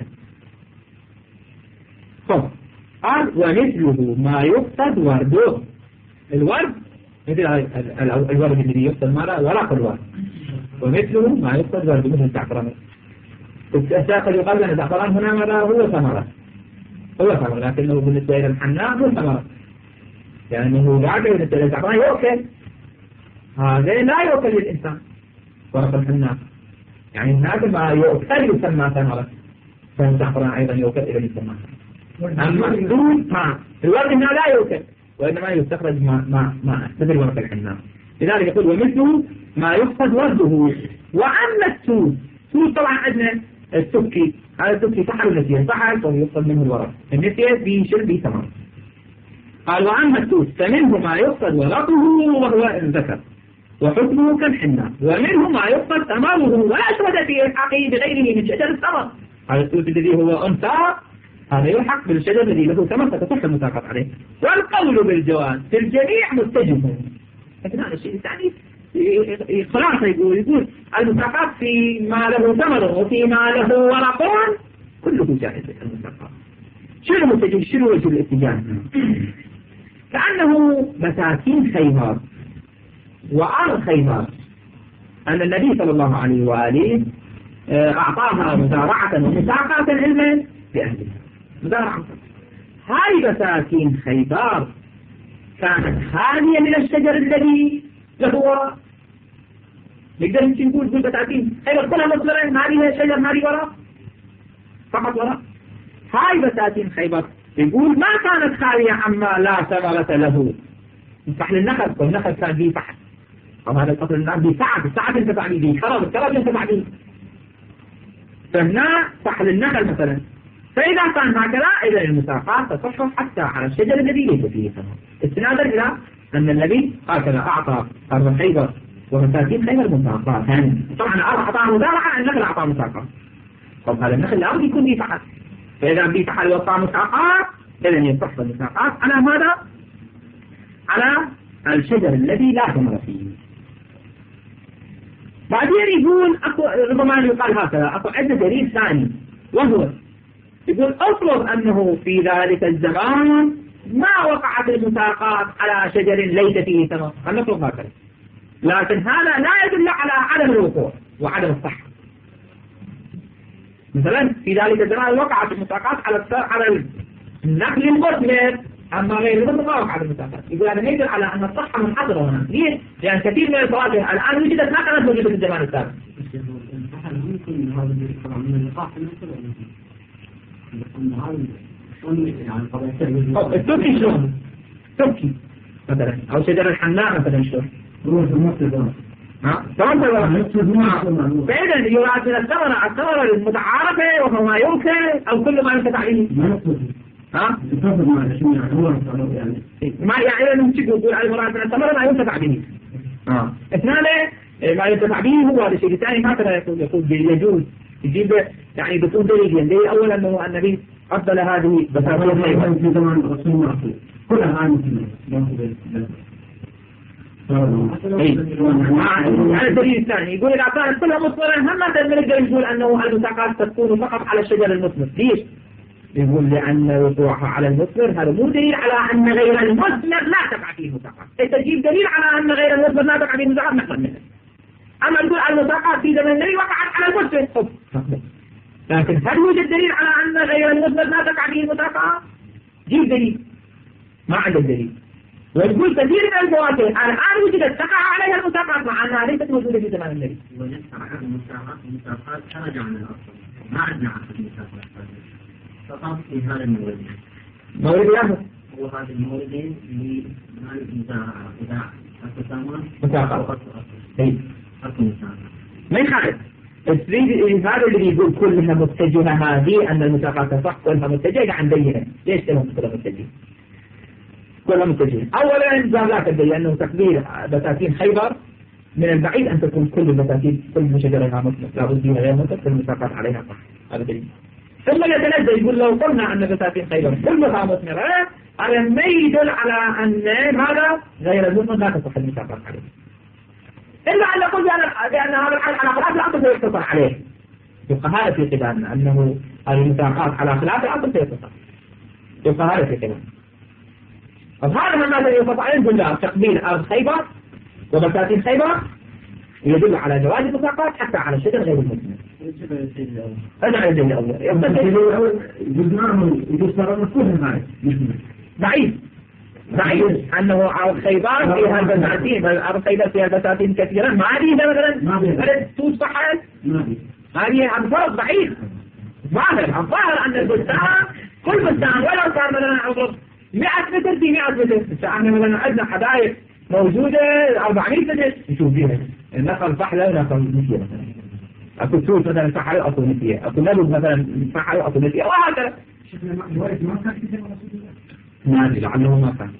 قال ومثله ما يقصد ورده. الورد مثل الورد الذي يقصد ماله ورق الورد، ومثله ما يقصد ورد مثل الزعفران. الساقل يقال أن الزعفران هنا ماذا هو ثمرة، لكنه بالنسبة إلى الحناء مو ثمرة، لأنه بعد بالنسبة إلى الزعفران يؤكل، هذا لا يؤكل للإنسان ورق الحناء، يعني هذا ما يؤكل يسمى ثمرة، فالزعفران أيضا يؤكل إذا يسمى. أما الورد هنا لا يؤكل، وإنما يستخرج ما مثل ورق الحناء. لذلك يقول ومثله ما يقصد ورده. وأما السود طبعا عندنا السكي، هذا السكي فحل النسيج، فهو يقصد منه الورق، النسيج بيشل بثمر. قال وأما السود فمنه ما يقصد ورقه وهو الذكر وحكمه كالحناء، ومنه ما يقصد ثمره ولا شبه في الحقه بغيره من شجر الثمر. هذا السود الذي هو أنثى هذا يلحق بالشجر الذي له ثمر فتصح المساقط عليه. والقول بالجواز في الجميع متجه. لكن هذا الشيء الثاني خلاصة يقول المساقط في ما له ثمر وفي ما له ورق كله جائز المساقط. شنو متجه؟ شنو وجه الاتجاه؟ كأنه مساكين خيبر وأرض خيبر أن النبي صلى الله عليه وآله أعطاها مزارعة ومساقات علما لأهلها. مزارعة هاي مساكين خيبر كانت خالية من الشجر الذي له ورق. نقدر نقول بساتين خيبر كلها مصدرين، هذه الشجر هذه ورق فقط ورق. هاي بساتين خيبر يقول ما كانت خالية عما لا ثمرة له. فحل النخل، والنخل كان به فحل، أو هذا الفصل الآن به سعد ينتفع به، الكرب ينتفع به. فهنا فحل النخل مثلا. فإذا كان هكذا إذا المساقات تصح حتى على الشجر الذي ليس فيه ثمر، استنادا إلى أن النبي هكذا أعطى أرض خيبر ومساكين خيبر مساقات. طبعا الأرض أعطاه مزارعة، النخل أعطاه مساقات. طب هذا النخل الأرض يكون به فحل، فإذا به فحل وقع مساقات إذا يصح المساقات على ماذا؟ على الشجر الذي لا ثمر فيه. بعدين يقول ربما يقال هكذا أكو عندنا دليل ثاني، وهو يقول أفرض أنه في ذلك الزمان ما وقعت المساقات على شجر ليس فيه ثمر، فنفرض هكذا، لكن هذا لا يدل على عدم الوقوع وعدم الصحة. مثلا في ذلك الزمان وقعت المساقات على النخل المثمر، أما غير المثمر ما وقعت المساقات. يقول هذا يدل على أن الصحة منحصرة هنا. ليه؟ لأن كثير من الفواكه الآن وجدت ما كانت موجودة في الزمان السابق. التركي شلون؟ تركي مثلا أو شجر الحناء مثلا شلون؟ فإذا يراد من الثمرة المتعارفة وهو ما يمكن أو كل ما ينتفع به. ما يعني أنه يقول على المراد من الثمرة ما ينتفع به. اثنان ما ينتفع به هو هذا الشيء الثاني هكذا يقول يجوز يجيب يعني بكون دليل أولا أنه النبي أفضل هذه بساطة في زمان الرسول معصوم كلها عامة على الدليل الثاني يقول إذا كانت كلها مصدرة هم نقدر نقول أنه المساقات تكون فقط على الشجر المثمر. ليش؟ يقول لأن وقوعها على المثمر هذا مو دليل على أن غير المثمر لا تقع فيه مساقات. تجيب دليل على أن غير المثمر لا تقع فيه مساقات نحن منه. أما نقول المساقات في زمن النبي وقعت على المثمر، لكن هل يوجد دليل على أن غير المثمر لا تقع فيه مساقات؟ جيب دليل، ما عنده دليل. ويقول كثير من الفواكه الآن وجدت تقع عليها المساقات مع أنها ليست موجودة في زمان النبي. المساقات خرج عن الأصل، ما عندنا عقد المساقات فقط في هذا المورد. مورد ياهو هو هذا الموردين اللي ما المزارعة إذا التسامح مساقات ما يخالف. هذا اللي يقول كلها متجهة هذه أن المساقات تصح كلها متجهة عن بينة. ليش كلها متجهة؟ كلها متجهة. أولا زالات الدليل أنه تقدير بساتين خيبر من البعيد أن تكون كل البساتين كل شجرها مثمر لا بد فيها غير مثمر المساقات عليها صح. هذا دليل. ثم يتنزل يقول لو قلنا أن بساتين خيبر كلها مثمرة هذا ما يدل على أن هذا غير المثمر لا تصح المساقات عليه. إلا أن نقول بأن هذا الحال على خلاف الأصل سيقتصر عليه. يبقى هذا في قدامنا أنه المساقات على خلاف الأصل سيقتصر. يبقى هذا في قدامنا. فهذا الناس اللي يستطيعون يقول تقبيل أرض خيبر وبساتين خيبر يدل على جواز المساقات حتى على الشجر غير المسلم. هذا على الجيل الأول. بعيد أنه أرض خيبر فيها البساتين، أرض خيبر فيها البساتين كثيرا، ما هذه مثلا تصبح هذه الفرق بعيد. الظاهر أن البستان كل بستان ولو كان مثلا عمره 100 متر في 100 متر، احنا مثلا عندنا حدائق موجودة 400 متر نشوف فيها النخل فحلة ونخل نسية مثلا، اكو توت مثلا فحل اكو نسية، اكو نبض مثلا فحل اكو نسية وهكذا. ما ادري لعله ما كان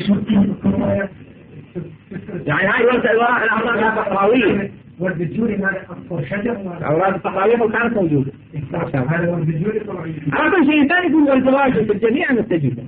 يعني هاي وراء الأوراق الصحراوية والبجوري ما أصفر شجر الأوراق الصحراوية كانت موجودة. هذا والبجوري طبعا على كل شيء ثاني يقول والزواج في الجميع مستجيبا.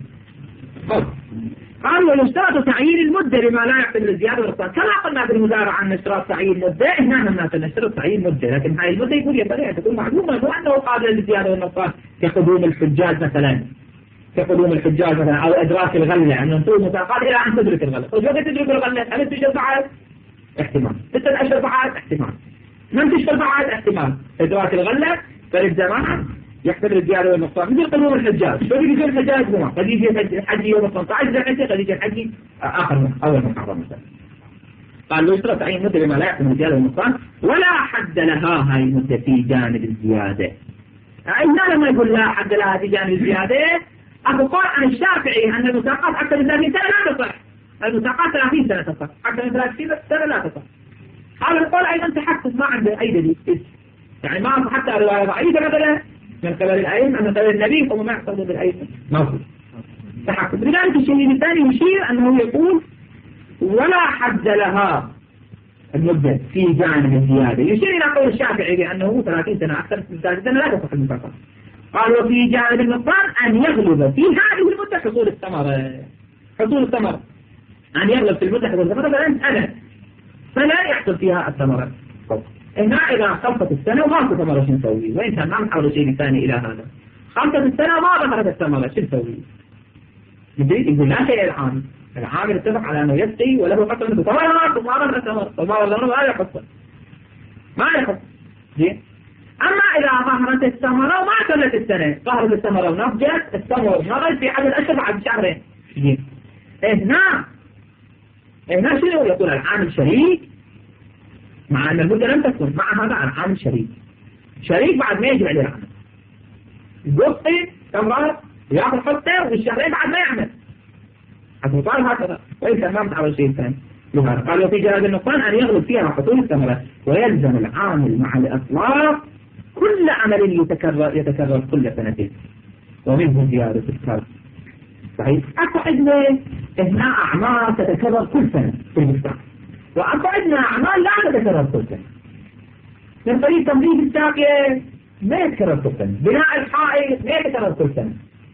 قال ويشترط تعيين المدة لما لا يحتمل الزيادة والنقصان، كما قلنا في المزارعة أن نشترط تعيين مدة، هنا الناس نشترط تعيين مدة، لكن هاي المدة يقول ينبغي أن تكون معلومة مو أنه قابل للزيادة والنقصان كقدوم الحجاج مثلا، كقدوم الحجاج مثلا أو إدراك الغلة، أن نطول مساقات إلى أن تدرك الغلة. وجود تدرك الغلة هل تشترط بعد؟ احتمال. 6 أشهر بعد؟ احتمال. من تشترط بعد؟ احتمال. إدراك الغلة فالجماعة يحتمل الزيادة والنقصان مثل قدوم الحجاج. شو يجي الحجاج هو؟ قد يجي الحج يوم 18 ذي الحجة، قد يجي الحج آخر أول محرم مثلا. قال له يشترط تعيين مدة لما لا يحتمل الزيادة والنقصان ولا حد لها هاي المدة في جانب الزيادة. إذا لما يقول لا حد لها في جانب الزيادة أبو قول عن الشافعي أن المساقات أكثر من 30 سنة لا تصح. المساقات 30 سنة تصح، أكثر من 30 سنة لا تصح. هذا القول أيضا تحقق ما عنده أي دليل، يعني ما حتى رواية ضعيفة مثلا من قبل الأئمة من قبل النبي وما يحصل بالأئمة موجود تحقق. لذلك الشهيد الثاني يشير أنه يقول ولا حد لها المدة في جانب الزيادة، يشير إلى قول الشافعي بأنه 30 سنة أكثر من 30 سنة لا تصح المساقات. قال وفي جانب النقصان أن يغلب في هذه المدة حصول الثمرة، حصول الثمرة أن يغلب في المدة حصول الثمرة مثلا فلا يحصل فيها الثمرة. هنا إذا خلصت السنة وما في ثمرة شو نسوي؟ وإن كان ما نحاول شيء ثاني إلى هذا، خلصت السنة وما ظهرت الثمرة شو نسوي؟ يقول لا شيء العامل، العامل اتفق على أنه يسقي وله حصل منه ثمرة وما ظهرت الثمرة، وما ظهر ما يحصل ما يحصل. زين. أما إذا ظهرت الثمرة وما كملت السنة، ظهرت الثمرة ونضجت الثمرة ونضجت في عدد الأشهر بعد شهرين. زين. هنا شنو يقول العامل شريك مع أن المدة لم تكن، مع هذا العامل شريك بعد ما يجب عليه العمل يقصي تمرات ويأخذ حطه والشهرين بعد ما يعمل حتى يطال هكذا. وإذا تمامت على شيء ثاني قال وفي جهاز النقصان أن يغلب فيها حصول الثمرة ويلزم العامل مع الإطلاق كل عمل يتكرر كل سنتين ومنه زيادة الكرب. صحيح. أكو عندنا هنا أعمال تتكرر كل سنة في المجتمع، وأكو عندنا أعمال لا تتكرر كل سنة. من طريق تنظيف الساقية ما يتكرر كل سنة، بناء الحائط ما يتكرر كل سنة،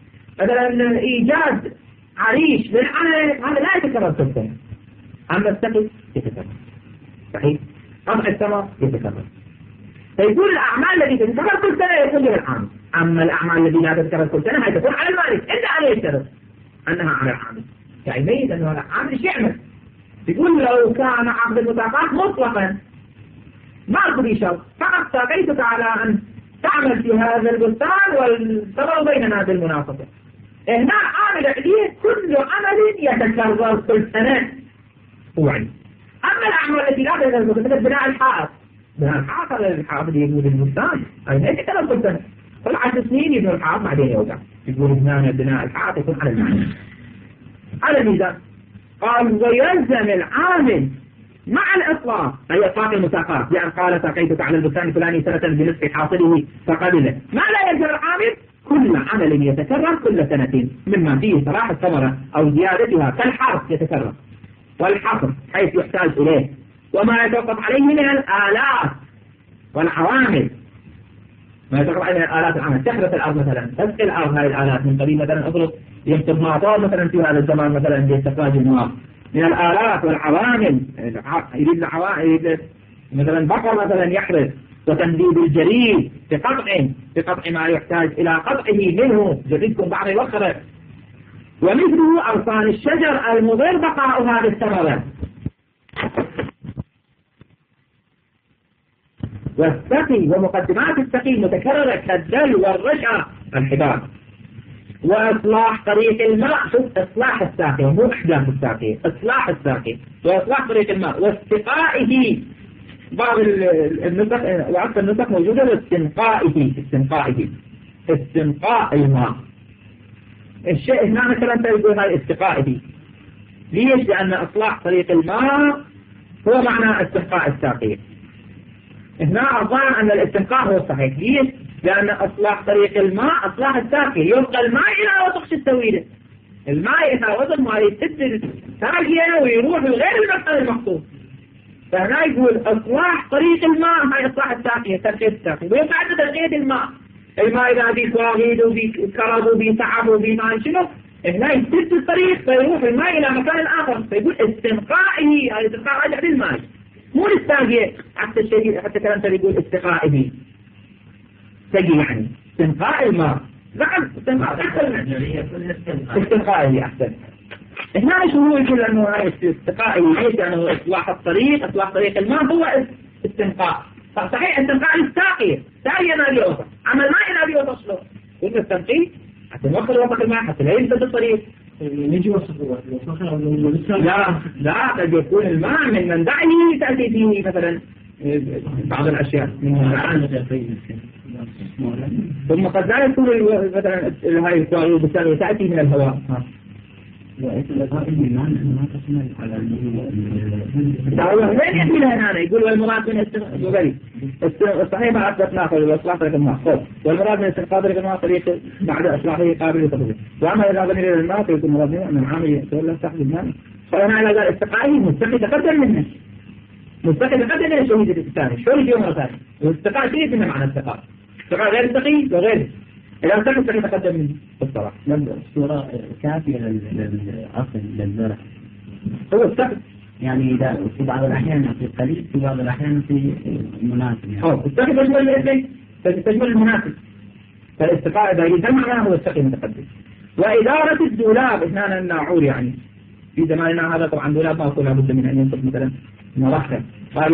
مثلا إيجاد عريش للعمل هذا لا يتكرر كل سنة. أما السقي يتكرر. صحيح. قطع الثمر يتكرر. فيقول الأعمال التي تتكرر كل سنة يكون لها العامل، أما الأعمال التي لا تتكرر كل سنة هي تكون على المالك إلا أن يشترط أنها على العامل، يعني يميز أنه العامل ايش يعمل. يقول لو كان عقد المساقات مطلقا ما أقضي شرط، فقط ساقيتك على أن تعمل في هذا البستان والثمر بيننا بالمنافسة. هنا عامل عليه كل عمل يتكرر كل سنة هو عليه. أما الأعمال التي لا تتكرر كل سنة بناء الحائط، بناء الحائط على الحائط اللي يقول البستان أي لا يتكرر كل سنة، كل 10 سنين يبنوا الحائط بعدين يوقع. يقول بناء الحائط يكون على المعنى على الميزان. قال ويلزم العامل مع الإطلاق أي إطلاق المساقات، يعني قال ساقيتك على البستان الفلاني سنة بنصف حاصله فقبله، ما لا يلزم العامل كل عمل يتكرر كل سنتين مما فيه صلاح الثمرة أو زيادتها كالحرث يتكرر والحصر حيث يحتاج إليه وما يتوقف عليه من الآلات والعوامل. ما يتوقف عليه الآلات العمل، تحرث الأرض مثلا، تسقي الأرض هذه الآلات من قبيل مثلا أفرض يمطر مطار مثلا في هذا الزمان مثلا لاستخراج الماء من الآلات والعوامل. يريد مثلا بقر مثلا يحرث وتنديد الجريد بقطع ما يحتاج إلى قطعه منه، جريدكم بعض يوخره ومثله أغصان الشجر المضر بقاؤها بالثمرة. والسقي ومقدمات السقي متكررة كالدل والرشا الحباب. وإصلاح طريق الماء، شوف إصلاح الساقي مو إحداث الساقي، إصلاح الساقي وإصلاح طريق الماء واستقائه. بعض النسخ وعطف النسخ موجودة واستنقائه، استنقاء الماء. الشيء هنا مثلا يقول هاي استقائه. ليش؟ لأن إصلاح طريق الماء هو معنى استنقاء الساقي. هنا أظن أن الاستنقاء هو الصحيح. ليش؟ لأن إصلاح طريق الماء إصلاح الساقي، يبقى الماء إلى وسط التسوي له. الماء إذا وصل ما يسد ساقيه ويروح لغير المقصد المقصود. فهنا يقول إصلاح طريق الماء هاي إصلاح الساقية، ترقية الساقية. ويبعد ترقية الماء إذا في سواغيد وفي كرب وفي تعب وفي ماء شنو؟ هنا يسد الطريق فيروح الماء إلى مكان آخر. فيقول استنقائه، هاي استنقاء رجع للماء مو للساقية. حتى الشيء حتى كلام يقول استقائه سقي، يعني استنقاء الماء. نعم استنقائه أحسن. هنا شو هو يقول أنه هاي استنقائه ليش؟ لأنه إصلاح الطريق، إصلاح طريق الماء هو استنقاء. صحيح استنقاء الساقية، ساقية نادي وسط، عمل ماء نادي وسط شلون؟ قلت التنقية حتى نوصل وسط الماء حتى لا ينسد الطريق. نجي وسط لا قد يكون الماء من منبعه تأتي فيه مثلا بعض الأشياء من منبعه. ثم قد لا يكون مثلا هاي الكوارث تأتي من الهواء. وين يحمل هنا يقول والمراد من الصحيح ما أثبتناه والإصلاح طريق الماء، والمراد من استنقاء طريق الماء طريق بعد إصلاحه قابل للتطبيق. وأما إذا ضمن إلى الماء فيكون مراد منه أن العامل يتولى تحت الماء. فهنا على ذلك استقائه مستقي تقدم منه، مستقي تقدم من الشهيد الثاني. شو اليوم مرة ثانية والاستقاء شيء من معنى الاستقاء، استقاء غير استقي وغير إذا استقي تقدم منه بالصراحة. الصورة كافية للأصل للزرع هو استقي، يعني إذا في بعض الأحيان في قليل في بعض الأحيان في مناسب يعني. استقي تشمل الاثنين، تشمل المناسب. فالاستقاء إذا يريد معناه هو استقي متقدم. وإدارة الدولاب هنا الناعور، يعني في زماننا هذا طبعا دولاب ما يكون لابد من أن ينصب مثلا مراحل. قال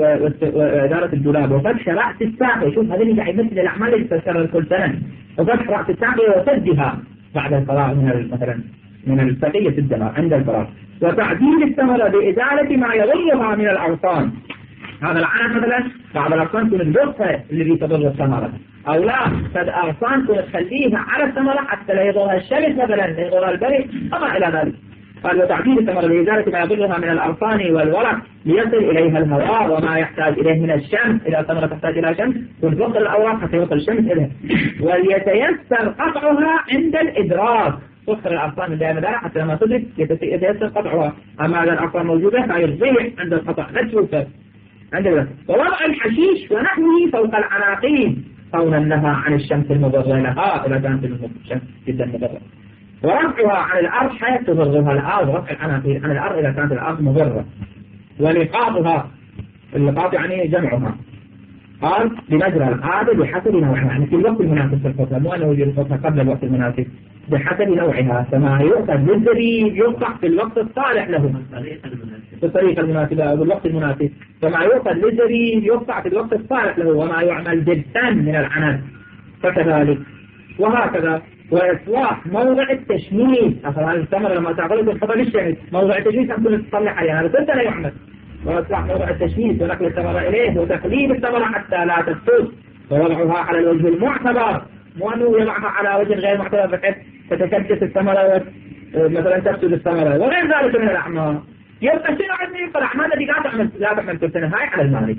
وإدارة الدولاب وفتح رأس الساقية. شوف هذه اللي قاعد يمثل الأعمال اللي تذكرها كل سنة. وفتح رأس الساقية وسدها بعد الفراغ من مثلا من الساقية سدها عند الفراغ. وتعديل الثمرة بإزالة ما يضرها من الأغصان. هذا العام مثلا بعض الأغصان تكون الجثة اللي تضر الثمرة، أو لا أغصان تخليها على الثمرة حتى لا يضرها الشمس مثلا، لا يضرها البرد وما إلى ذلك. قال وتعديل الثمرة بإزالة ما يضرها من الأغصان والورق ليصل إليها الهواء وما يحتاج إليه من الشمس. إذا الثمرة تحتاج إلى شمس تنفضل الأوراق حتى يوصل الشمس إليها. وليتيسر قطعها عند الإدراك. تخسر الأغصان من دائما ذلك حتى لما تدرك يتيسر قطعها. أما إذا الأغصان موجودة فيضيع عند القطع لا تشوفه عند الوقت. ووضع الحشيش ونحوه فوق العناقين صونا لها عن الشمس المضرة لها إذا كانت الشمس جدا مضرة. ورفعها عن الأرض حيث تضرها الأرض، رفع العناقين عن الأرض إذا كانت الأرض مضرة. ولقاطها، اللقاط يعني جمعها، قال بمجرى العادة بحسب نوعها، يعني في الوقت المناسب في الخطة، مو أنه يجري الخطة قبل الوقت المناسب، بحسب نوعها. فما يؤخذ للزبيب يقطع في الوقت الصالح له في الطريقة المناسبة أو بالوقت المناسب. فما يؤخذ للزبيب يقطع في الوقت الصالح له، وما يعمل جدا من العنب فكذلك. وهكذا. وإصلاح موضع التشميس، أصلا هذه الثمرة لما تعقلت الخطأ للشمس موضع التشميس أقول تصلح عليها، بس أنت لا يعمل. وإصلاح موضع التشميس ونقل الثمرة إليه وتقليد الثمرة حتى لا تفسد، ووضعها على الوجه المعتبر، مو أنه يضعها على وجه غير معتبر بحيث تتكدس الثمرة مثلا تفسد الثمرة وغير ذلك من الأعمال. يبقى شنو عندنا؟ يبقى الأعمال التي لا تعمل كل سنة هاي على المالك.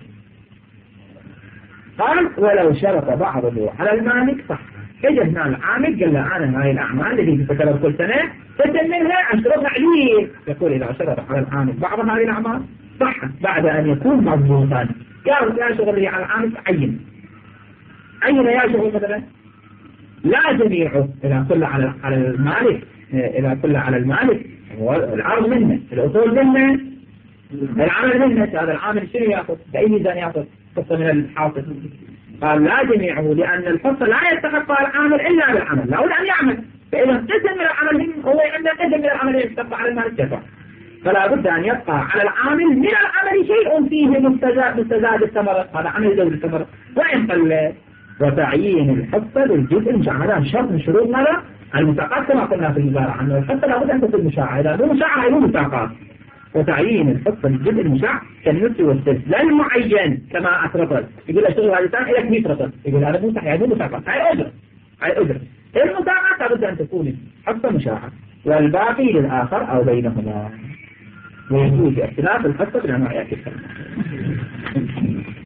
قال ولو شرط بعضه على المالك صح. اجى هنا العامل قال له انا هاي الاعمال اللي تتكرر كل سنه تدل منها اشترطها عليه. يقول اذا شرط على العامل بعض هذه الاعمال صح بعد ان يكون مضبوطا. قال يا شغل اللي على العامل عين يا شغل مثلا لا جميعه اذا كل على المالك، اذا كل على المالك العرض منه، الاصول منه، العمل منه. هذا العامل شنو ياخذ؟ باي ميزان ياخذ؟ قصه من الحاصل. قال لا جميعه، لأن الحصة لا يستحق العامل إلا بالعمل، لا بد أن يعمل. فإذا قسم من العمل هو عند قسم من العمل يشتق على المال الدفع، فلا بد أن يبقى على العامل من العمل شيء فيه مستزاد الثمرة، هذا عمل زود الثمرة وإن قل. وتعيين الحصة للجزء المشاع، هذا شرط من شروط ماذا؟ المساقات كما قلنا في المبارعة أنه الحصة لابد أن تكون مشاعة، إذا مو مشاعة مو مساقات. وتعيين الحصة للجزء المشاع كالنصف والثلث لا المعين كما أسرطت، يقول أشتغل هذه السنة إلى 100 رطل، يقول هذا مو صحيح، هذه مساقات، هاي أجر، هاي أجر. المساقات لابد أن تكون حصة مشاعة والباقي للآخر أو بينهما، ويجوز اختلاف الحصة بين نوعيات الكلمة.